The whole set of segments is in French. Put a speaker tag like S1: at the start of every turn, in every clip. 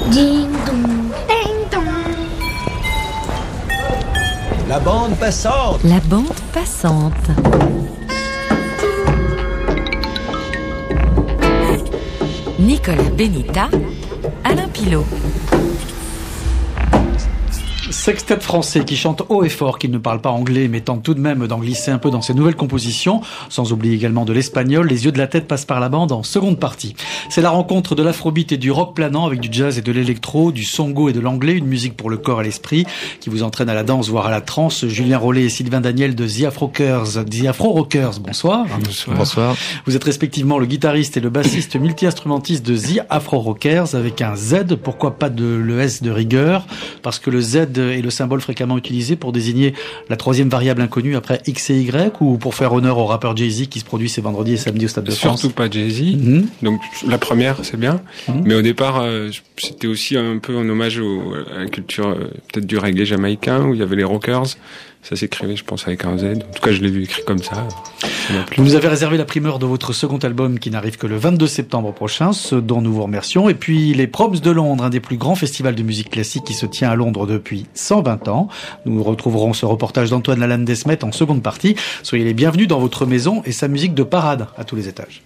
S1: Ding dong, ding dong.
S2: La bande passante.
S3: La bande passante. Nicolas Benita, Alain Pilot.
S4: Sextet français qui chante haut et fort, qui ne parle pas anglais, mais tente tout de même d'en glisser un peu dans ses nouvelles compositions, sans oublier également de l'espagnol. Les yeux de la tête passent par la bande en seconde partie. C'est la rencontre de l'afrobeat et du rock planant avec du jazz et de l'électro, du songo et de l'anglais, une musique pour le corps et l'esprit, qui vous entraîne à la danse, voire à la transe. Julien Rollet et Sylvain Daniel de The Afro Rockers, bonsoir.
S5: Bonsoir.
S4: Vous êtes respectivement le guitariste et le bassiste multi-instrumentiste de The Afro Rockers, avec un Z, pourquoi pas le S de rigueur, parce que le Z est le symbole fréquemment utilisé pour désigner la troisième variable inconnue après X et Y, ou pour faire honneur au rappeur Jay-Z qui se produit ces vendredis et samedis au Stade de France?
S5: Surtout pas Jay-Z. Donc la première, c'est bien. Mais au départ, c'était aussi un peu en hommage à la culture peut-être du reggae jamaïcain, où il y avait les rockers. Ça s'écrivait, je pense, avec un Z. En tout cas, je l'ai vu écrit comme ça.
S4: Vous nous avez réservé la primeur de votre second album qui n'arrive que le 22 septembre prochain, ce dont nous vous remercions. Et puis les Proms de Londres, un des plus grands festivals de musique classique qui se tient à Londres depuis 120 ans. Nous retrouverons ce reportage d'Antoine Lalanne Desmet en seconde partie. Soyez les bienvenus dans votre maison et sa musique de parade à tous les étages.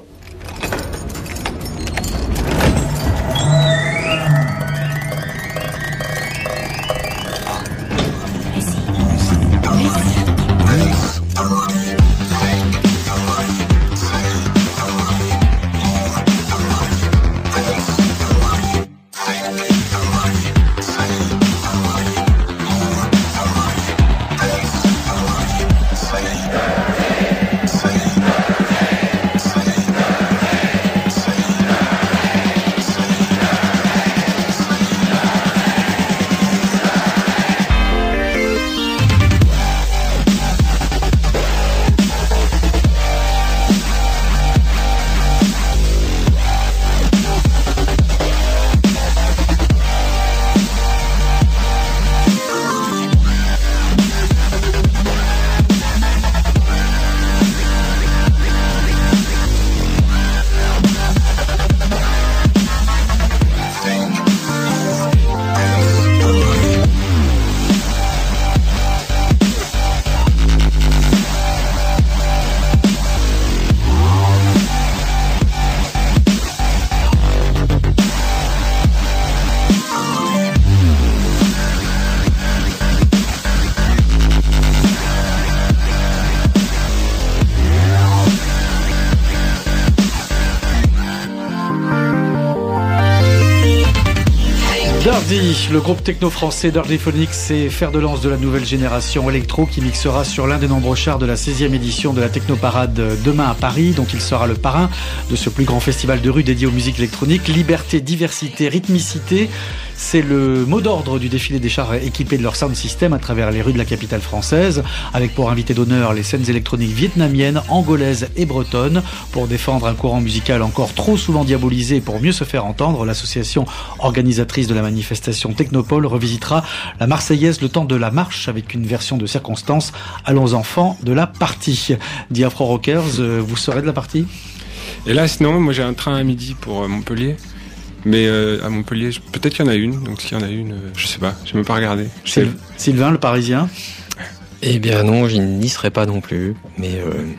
S4: Dirty, le groupe techno français Dirtyphonics, c'est fer de lance de la nouvelle génération électro qui mixera sur l'un des nombreux chars de la 16e édition de la Technoparade demain à Paris, dont il sera le parrain de ce plus grand festival de rue dédié aux musiques électroniques. Liberté, diversité, rythmicité, c'est le mot d'ordre du défilé des chars équipés de leur sound system à travers les rues de la capitale française, avec pour invité d'honneur les scènes électroniques vietnamiennes, angolaises et bretonnes. Pour défendre un courant musical encore trop souvent diabolisé et pour mieux se faire entendre, l'association organisatrice de la manifestation Technopole revisitera la Marseillaise le temps de la marche avec une version de circonstance. Allons enfants de la partie. The Afro Rockers, vous serez de la partie?
S5: Et là, sinon, moi j'ai un train à midi pour Montpellier. Mais à Montpellier, peut-être qu'il y en a une. Donc s'il y en a une, je sais pas, j'ai même pas regardé.
S4: Sylvain, le Parisien?
S6: Eh bien non, je n'y serai pas non plus. Mais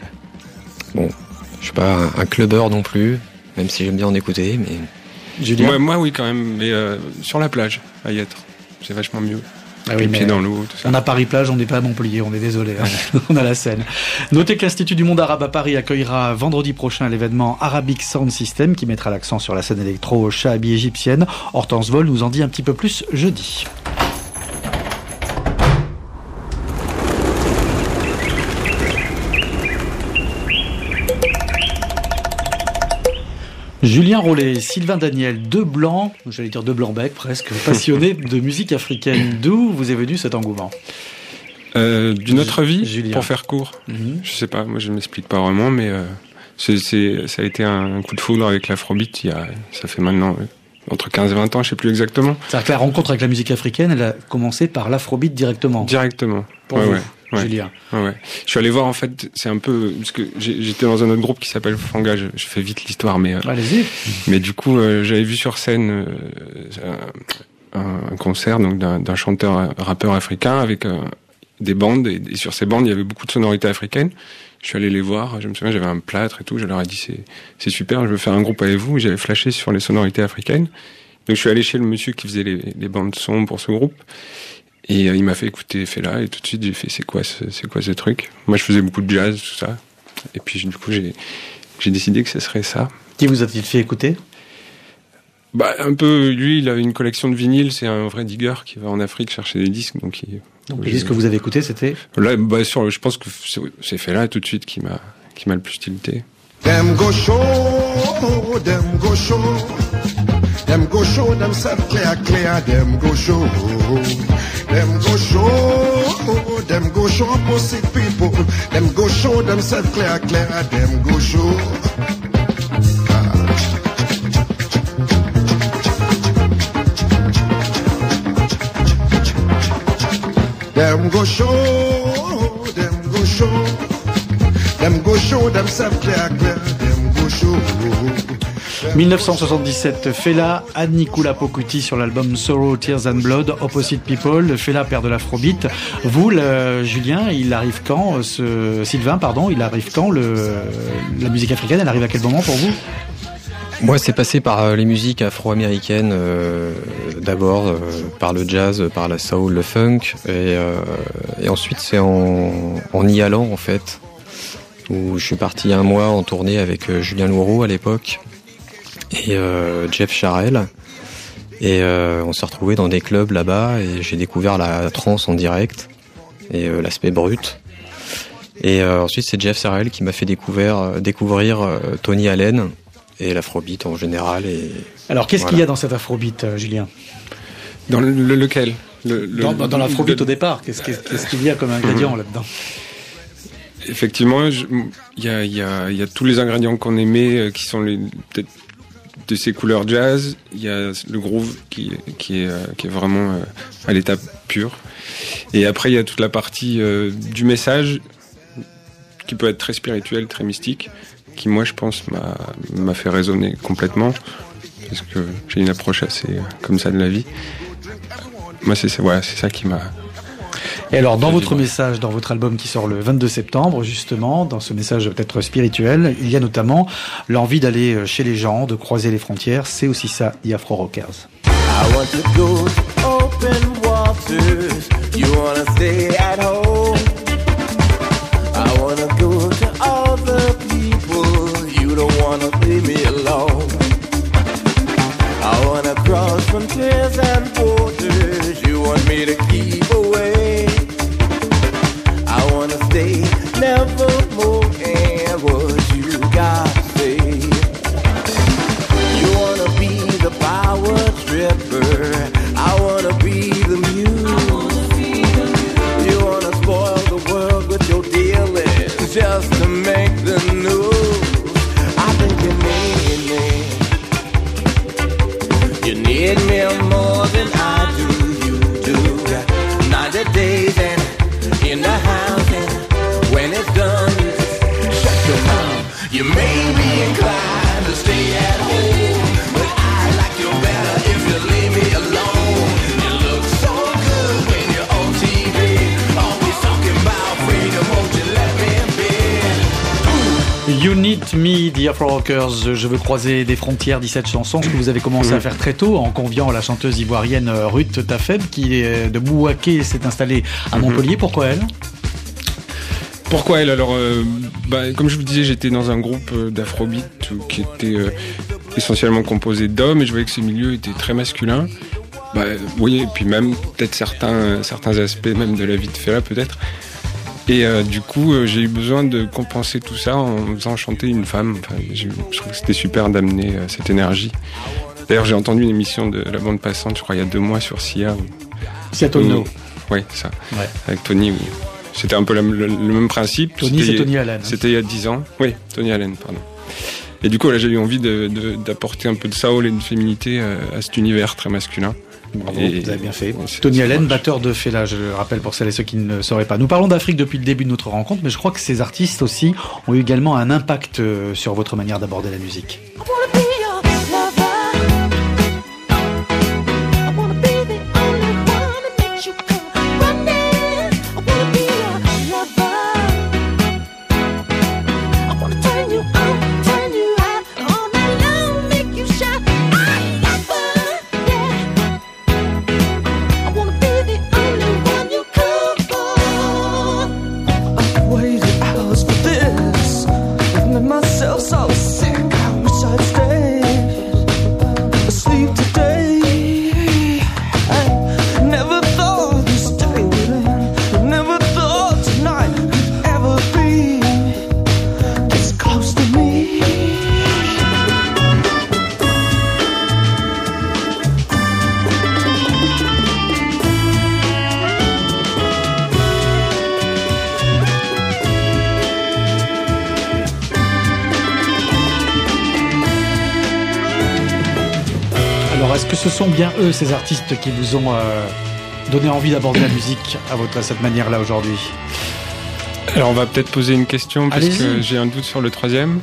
S6: bon, je suis pas un clubbeur non plus, même si j'aime bien en écouter. Mais
S4: Julien?
S5: Moi oui quand même, mais sur la plage, à y être. C'est vachement mieux.
S4: Ah oui,
S5: les pieds dans l'eau, tout ça.
S4: On a Paris-Plage, on n'est pas à Montpellier, on est désolé. Hein. On a la Seine. Notez que l'Institut du Monde Arabe à Paris accueillera vendredi prochain l'événement Arabic Sound System qui mettra l'accent sur la scène électro Shahabi égyptienne. Hortense Vol nous en dit un petit peu plus jeudi. Julien Rollet, Sylvain Daniel, deux blancs, j'allais dire deux blancs-becs presque, passionnés de musique africaine. D'où vous est venu cet engouement?
S5: D'une autre vie,
S4: Julien.
S5: pour faire court. Je sais pas, moi je m'explique pas vraiment, mais ça a été un coup de foudre avec l'afrobeat ça fait maintenant entre 15 et 20 ans, je sais plus exactement.
S4: C'est-à-dire que la rencontre avec la musique africaine, elle a commencé par l'afrobeat directement.
S5: Directement.
S4: Pour vous, Julien.
S5: Ouais. Je suis allé voir, en fait, c'est un peu, parce que j'étais dans un autre groupe qui s'appelle Fanga, je fais vite l'histoire, mais,
S4: allez-y.
S5: Mais du coup, j'avais vu sur scène, un concert, donc, d'un chanteur, rappeur africain avec, des bandes, et sur ces bandes, il y avait beaucoup de sonorités africaines. Je suis allé les voir, je me souviens, j'avais un plâtre et tout, je leur ai dit c'est super, je veux faire un groupe avec vous, j'avais flashé sur les sonorités africaines. Donc je suis allé chez le monsieur qui faisait les bandes son pour ce groupe, et il m'a fait écouter Fela, et tout de suite j'ai fait c'est quoi ce truc. Moi je faisais beaucoup de jazz, tout ça, et puis du coup j'ai décidé que ce serait ça.
S4: Qui vous a-t-il fait écouter ?
S5: Un peu, lui il avait une collection de vinyles, c'est un vrai digger qui va en Afrique chercher des disques, donc
S4: les disques que vous avez écoutés, c'était ?
S5: Là, je pense que c'est Fela tout de suite qui m'a le plus tilté.
S7: Them go show, them go show, them go show themselves clear, them go show, them go show, them go show pussy people, them go show themselves clear, them go show. Them go show, them go show, them go show themselves clear, them go show.
S4: 1977, Fela, Anikula Pokuti sur l'album Sorrow, Tears and Blood, Opposite People, Fela, père de l'afrobeat. Vous, Julien, il arrive quand, Sylvain, pardon, il arrive quand la musique africaine, elle arrive à quel moment pour vous ?
S6: Moi, c'est passé par les musiques afro-américaines, d'abord par le jazz, par la soul, le funk, et ensuite c'est en y allant en fait, où je suis parti un mois en tournée avec Julien Louraud à l'époque et Jeff Charel, et on s'est retrouvés dans des clubs là-bas et j'ai découvert la trance en direct et l'aspect brut. Et ensuite c'est Jeff Charel qui m'a fait découvrir Tony Allen et l'afrobeat en général.
S4: Alors, qu'est-ce qu'il y a dans cet afrobeat, Julien ?
S5: Dans lequel ?
S4: Dans l'afrobeat au départ, qu'est-ce qu'il y a comme ingrédient là-dedans ?
S5: Effectivement, il y a tous les ingrédients qu'on aimait, qui sont peut-être de ces couleurs jazz. Il y a le groove qui est vraiment à l'état pur. Et après, il y a toute la partie du message, qui peut être très spirituel, très mystique, qui moi je pense m'a fait résonner complètement parce que j'ai une approche assez comme ça de la vie. Moi c'est ça qui m'a.
S4: Et alors dans votre message, dans votre album qui sort le 22 septembre justement, dans ce message peut-être spirituel, il y a notamment l'envie d'aller chez les gens, de croiser les frontières. C'est aussi ça, The Afro Rockers.
S8: I want to go to open waters. You wanna stay at home. I wanna go to all the people. You don't wanna leave me alone. I wanna cross frontiers and borders. You want me to keep away. I wanna stay, never move. And what you got to say. You wanna be the power tripper. I wanna be the muse. You wanna spoil the world with your dealings just to make the news. I think you need me. You need me more than I do. You do 90 days and in the house, and when it's done, you just shut your mouth. You may be inclined to stay at home, but I like you better if you leave me alone. You look so good when you're on TV, always talking about freedom, won't you let me be?
S4: You Need Me, The Afro Rockers, Je veux croiser des frontières, 17 chansons, ce que vous avez commencé à faire très tôt en conviant la chanteuse ivoirienne Ruth Tafeb qui est de Bouaké, s'est installée à Montpellier. Pourquoi elle ?
S5: Pourquoi elle ? Alors, comme je vous disais, j'étais dans un groupe d'afrobeat qui était essentiellement composé d'hommes et je voyais que ce milieu était très masculin. Oui, et puis même peut-être certains aspects même de la vie de Fela peut-être. Et du coup, j'ai eu besoin de compenser tout ça en faisant chanter une femme. Enfin, je trouve que c'était super d'amener cette énergie. D'ailleurs, j'ai entendu une émission de la bande passante, je crois, il y a 2 mois sur Sia.
S4: C'est Tony.
S5: Oui, ça.
S4: Ouais.
S5: Avec Tony. Où c'était un peu le même principe.
S4: Tony, c'est Tony Allen.
S5: C'était il y a 10 ans. Oui, Tony Allen, pardon. Et du coup, là, j'ai eu envie d'apporter un peu de soul et de féminité à cet univers très masculin.
S4: Bravo, vous avez bien fait. Tony Allen, batteur de Fela, je le rappelle pour celles et ceux qui ne le sauraient pas. Nous parlons d'Afrique depuis le début de notre rencontre, mais je crois que ces artistes aussi ont eu également un impact sur votre manière d'aborder la musique. Est-ce que ce sont bien eux, ces artistes, qui vous ont donné envie d'aborder la musique à cette manière-là aujourd'hui?
S5: Alors on va peut-être poser une question parce que j'ai un doute sur le troisième.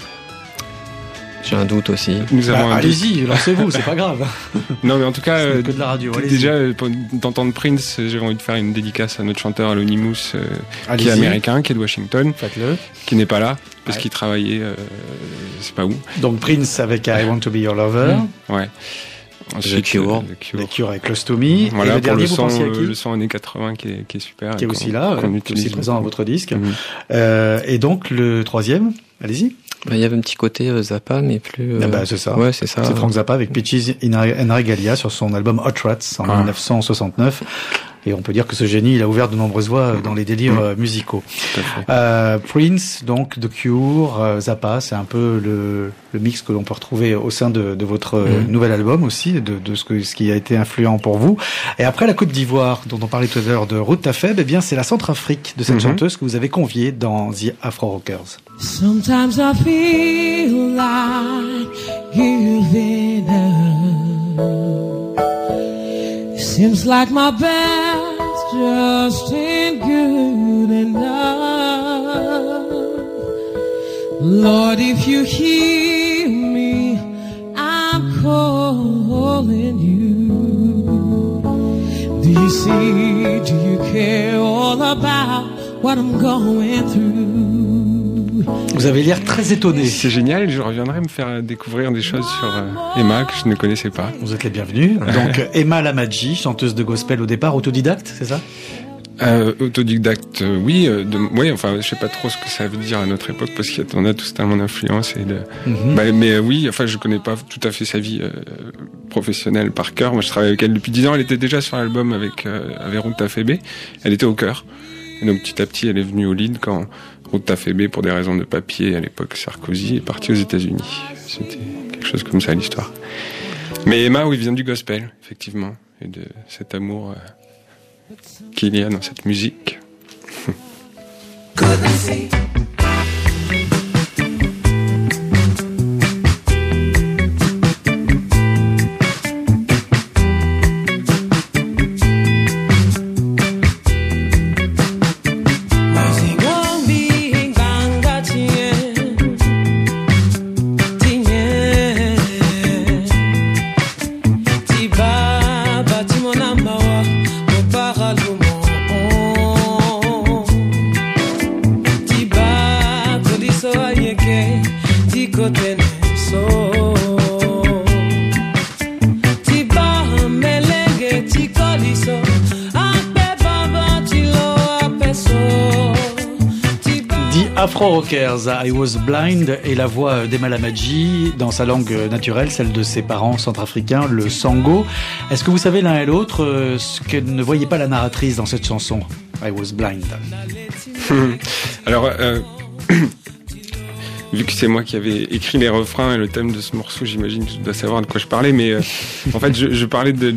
S6: J'ai un doute aussi.
S5: Nous avons un
S4: allez-y,
S5: doute.
S4: lancez-vous, c'est pas grave.
S5: Non mais en tout cas,
S4: c'est que de la radio.
S5: Déjà d'entendre Prince, j'ai envie de faire une dédicace à notre chanteur Alonymous, qui est américain, qui est de Washington,
S4: faites-le,
S5: qui n'est pas là parce qu'il travaillait, c'est pas où.
S4: Donc Prince avec I Want to Be Your Lover.
S5: Ouais. Ensuite,
S6: The Cure
S4: avec Close to Me.
S5: Voilà,
S4: et le dernier,
S5: pour
S4: vous pensiez à qui?
S5: le son années 80 qui est super.
S4: Qui est aussi là, qui est aussi présent dans votre disque. Et donc, le troisième, allez-y.
S6: Il y avait un petit côté Zappa, mais plus...
S4: c'est ça.
S6: Ouais, c'est ça.
S4: C'est Frank Zappa avec Peaches in Regalia sur son album Hot Rats en 1969. Et on peut dire que ce génie, il a ouvert de nombreuses voies dans les délires musicaux. Prince, donc, The Cure, Zappa, c'est un peu le mix que l'on peut retrouver au sein de votre nouvel album aussi, de ce qui a été influent pour vous. Et après la Côte d'Ivoire, dont on parlait tout à l'heure, de Ruth Tafeb, eh bien, c'est la Centrafrique de cette chanteuse que vous avez conviée dans The Afro Rockers.
S9: Sometimes I feel like giving up. Seems like my best just ain't good enough. Lord, if you hear me, I'm calling you. Do you see, do you care all about what I'm going through?
S4: Vous avez l'air très étonné.
S5: C'est génial, je reviendrai me faire découvrir des choses sur Emma que je ne connaissais pas.
S4: Vous êtes les bienvenus. Donc Emma Lamadji, chanteuse de gospel au départ, autodidacte, c'est ça?
S5: Autodidacte, oui. Enfin, je sais pas trop ce que ça veut dire à notre époque parce qu'on a tous tellement d'influence mais oui, enfin, je connais pas tout à fait sa vie professionnelle par cœur. Moi, je travaille avec elle depuis 10 ans. Elle était déjà sur l'album avec Ruth Tafeb. Elle était au chœur. Et donc, petit à petit, elle est venue au lead quand Ruth Tafeb, pour des raisons de papier, à l'époque Sarkozy, est parti aux États-Unis. C'était quelque chose comme ça, l'histoire. Mais Emma, oui, vient du gospel, effectivement, et de cet amour qu'il y a dans cette musique.
S4: Afro Rockers, I Was Blind, et la voix d'Emma Lamadji dans sa langue naturelle, celle de ses parents centrafricains, le Sango. Est-ce que vous savez l'un et l'autre ce que ne voyait pas la narratrice dans cette chanson, I Was Blind?
S5: Alors, vu que c'est moi qui avais écrit les refrains et le thème de ce morceau, j'imagine que tu dois savoir de quoi je parlais, mais en fait, je parlais de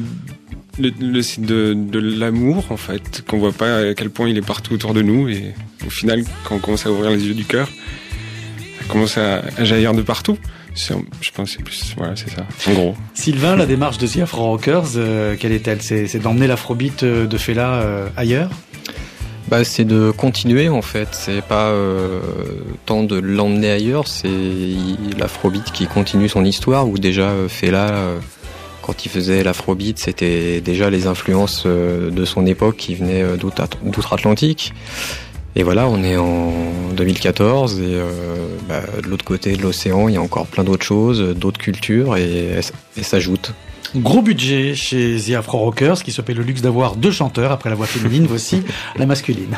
S5: l'amour, en fait, qu'on voit pas à quel point il est partout autour de nous, et au final, quand on commence à ouvrir les yeux du cœur, ça commence à jaillir de partout. je pense que c'est plus, voilà, c'est ça, en gros.
S4: Sylvain, la démarche de The Afro Rockers, quelle est-elle? C'est d'emmener l'afrobeat de Fela ailleurs?
S6: C'est de continuer en fait, c'est pas tant de l'emmener ailleurs, c'est l'afrobeat qui continue son histoire, où déjà Fela, quand il faisait l'afrobeat, c'était déjà les influences de son époque qui venaient d'outre-Atlantique. Et voilà, on est en 2014 et de l'autre côté de l'océan, il y a encore plein d'autres choses, d'autres cultures et s'ajoutent.
S4: Gros budget chez The Afro Rockers, qui se paie le luxe d'avoir 2 chanteurs. Après la voix féminine, voici la masculine.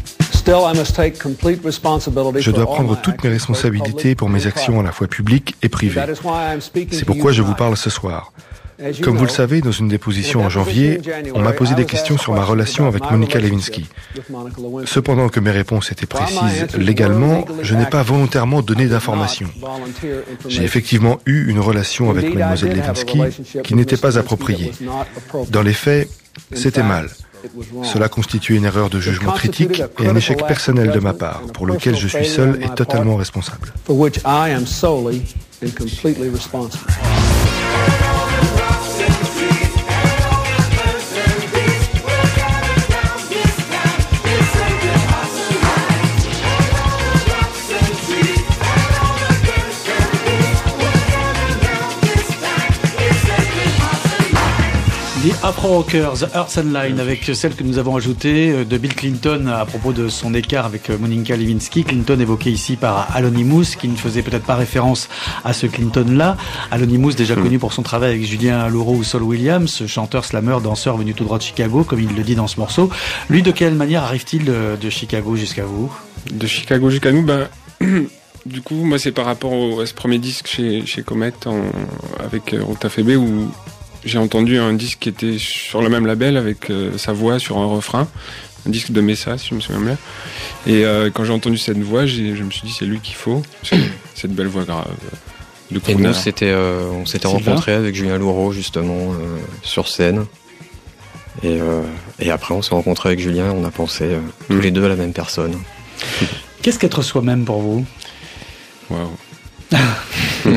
S10: Je dois prendre toutes mes responsabilités pour mes actions à la fois publiques et privées. C'est pourquoi je vous parle ce soir. Comme vous le savez, dans une déposition en janvier, on m'a posé des questions sur ma relation avec Monica Lewinsky. Cependant que mes réponses étaient précises légalement, je n'ai pas volontairement donné d'informations. J'ai effectivement eu une relation avec Mademoiselle Lewinsky qui n'était pas appropriée. Dans les faits, c'était mal. Cela constitue une erreur de jugement critique et un échec personnel de ma part, pour lequel je suis seul et totalement responsable.
S4: The Afro Rockers, Hearts and Line, avec celle que nous avons ajoutée de Bill Clinton à propos de son écart avec Monica Lewinsky. Clinton évoqué ici par Alonymous, qui ne faisait peut-être pas référence à ce Clinton-là. Alonymous, déjà connu pour son travail avec Julien Louraud ou Saul Williams, chanteur, slammer, danseur venu tout droit de Chicago, comme il le dit dans ce morceau. Lui, de quelle manière arrive-t-il de Chicago jusqu'à vous?
S5: De Chicago jusqu'à nous, du coup, moi, c'est par rapport à ce premier disque chez Comet avec Ruta Febe, où j'ai entendu un disque qui était sur le même label avec sa voix sur un refrain, un disque de Messa, si je me souviens bien. Et quand j'ai entendu cette voix, je me suis dit c'est lui qu'il faut, cette belle voix grave.
S6: Et nous, on s'était rencontrés avec Julien Louraud justement sur scène. Et après, on s'est rencontrés avec Julien, on a pensé tous les deux à la même personne.
S4: Qu'est-ce qu'être soi-même pour vous?
S5: Waouh.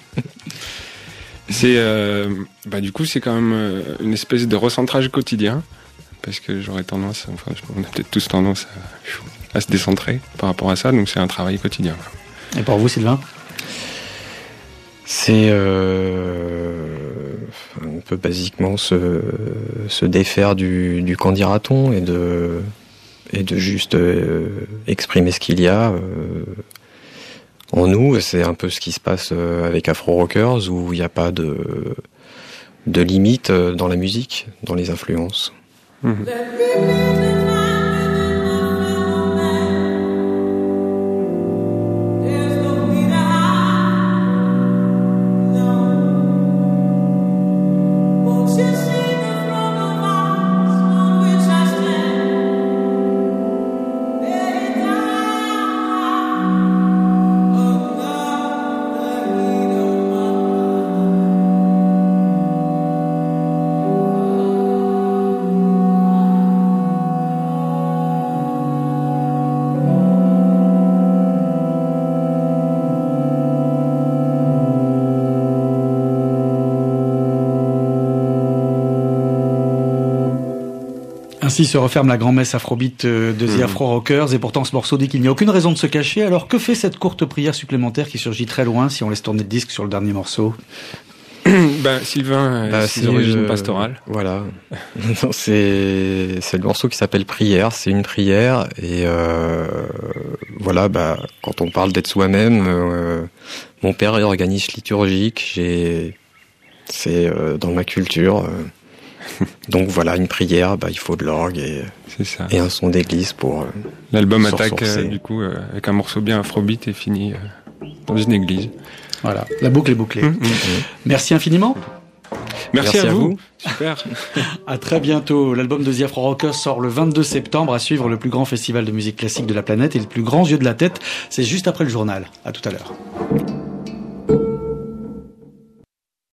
S5: C'est du coup c'est quand même une espèce de recentrage quotidien, parce que j'aurais tendance, on a peut-être tous tendance à se décentrer par rapport à ça, donc c'est un travail quotidien.
S4: Et pour vous, Sylvain?
S6: C'est un peu basiquement se défaire du qu'en dira-t-on et de juste exprimer ce qu'il y a en nous. C'est un peu ce qui se passe avec Afro Rockers, où il n'y a pas de limite dans la musique, dans les influences.
S4: Ainsi se referme la grand-messe afrobeat de The Afro Rockers, et pourtant ce morceau dit qu'il n'y a aucune raison de se cacher. Alors que fait cette courte prière supplémentaire qui surgit très loin si on laisse tourner le disque sur le dernier morceau?
S5: Sylvain, c'est d'origine pastorale.
S6: Voilà. C'est le morceau qui s'appelle Prière. C'est une prière, et voilà. Quand on parle d'être soi-même, mon père est organiste liturgique. C'est dans ma culture. Donc voilà, une prière, il faut de l'orgue et un son d'église pour
S5: l'album attaque du coup avec un morceau bien afrobeat et fini dans une église.
S4: Voilà, la boucle est bouclée. Merci infiniment.
S5: Merci à vous. Super.
S4: À très bientôt. L'album de The Afro Rockers sort le 22 septembre, à suivre le plus grand festival de musique classique de la planète et les plus grands yeux de la tête. C'est juste après le journal. À tout à l'heure.